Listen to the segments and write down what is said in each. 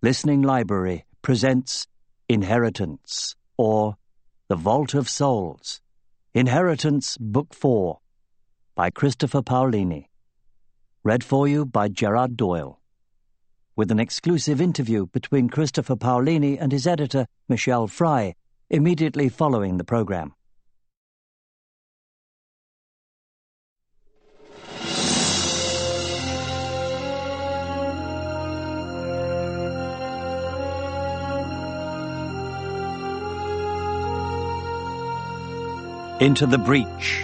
Listening Library presents Inheritance, or The Vault of Souls. Inheritance, Book 4, by Christopher Paolini. Read for you by Gerard Doyle. With an exclusive interview between Christopher Paolini and his editor, Michelle Fry, immediately following the program. Into the breach.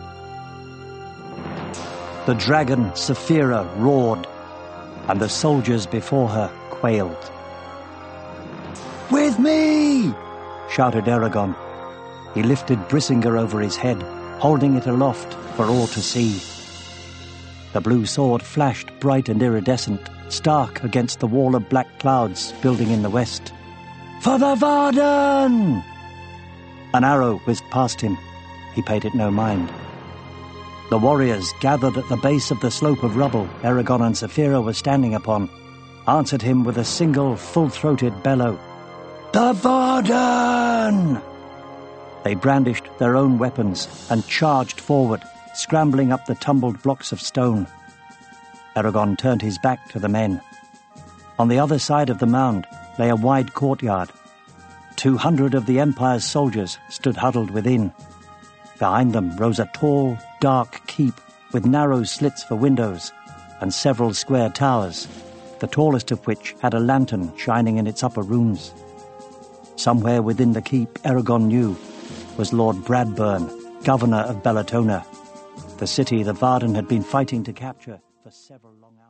The dragon Saphira roared, and the soldiers before her quailed. "With me!" shouted Eragon. He lifted Brisinga over his head, holding it aloft for all to see. The blue sword flashed bright and iridescent, stark against the wall of black clouds building in the west. "For the Varden!" An arrow whizzed past him. He paid it no mind. The warriors gathered at the base of the slope of rubble Eragon and Saphira were standing upon, answered him with a single full-throated bellow. "The Varden!" They brandished their own weapons and charged forward, scrambling up the tumbled blocks of stone. Eragon turned his back to the men. On the other side of the mound lay a wide courtyard. 200 of the Empire's soldiers stood huddled within. Behind them rose a tall, dark keep with narrow slits for windows and several square towers, the tallest of which had a lantern shining in its upper rooms. Somewhere within the keep, Eragon knew, was Lord Bradburn, governor of Bellatona, the city the Varden had been fighting to capture for several long hours.